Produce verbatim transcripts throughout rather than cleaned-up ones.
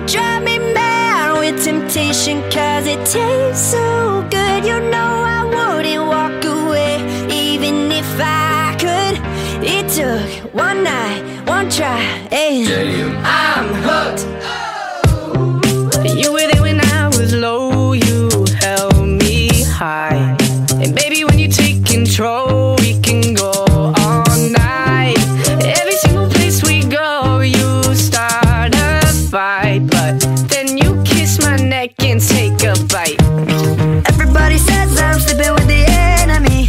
drive me mad with temptation, cause it tastes so good. You know I wouldn't walk away, even if I could. It took one night, one try, and I'm hooked. You were there when I was low, you held me high. And baby, when you take control, we can go all night. Every single place we go, you start a fight, but then you kiss my neck and take a bite. Everybody says I'm sleeping with the enemy.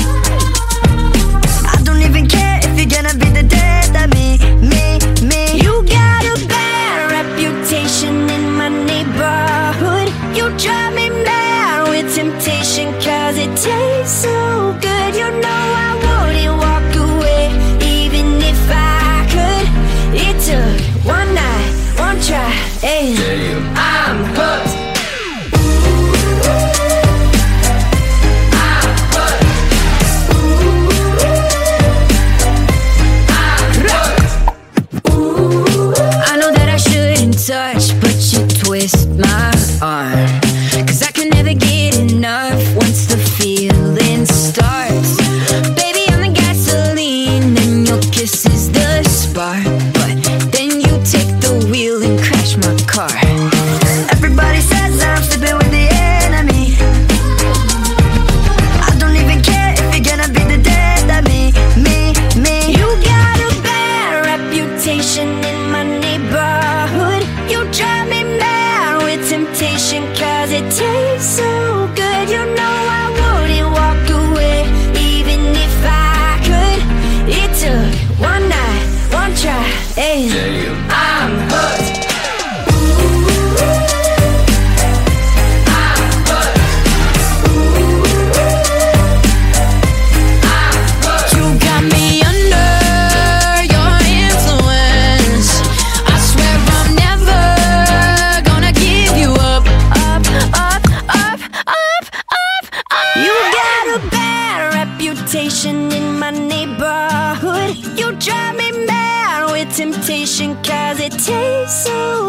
I don't even care if you're gonna be the death of me, me, me. You got a bad reputation in my neighborhood. You drive me mad with temptation, cause it tastes so good. You know I wouldn't walk away, even if I could. It took one night, one try, and I'm hooked. Touch, but you twist my arm, cause I can never get enough once the feeling starts. Baby, I'm the gasoline and your kiss is the spark, but then you take the wheel and crash my car. Everybody says I'm sleeping with the enemy. I don't even care if you're gonna be the death of me, me, me. You got a bad reputation in my neighborhood. You drive me mad with temptation, cause it tastes so good. You know I wouldn't walk away, even if I could. It took one night, one try, and I'm hooked. You got me under your influence. I swear I'm never gonna give you up, up, up, up, up, up, up. You got a bad reputation in my neighborhood. You drive me mad with temptation, cause it tastes so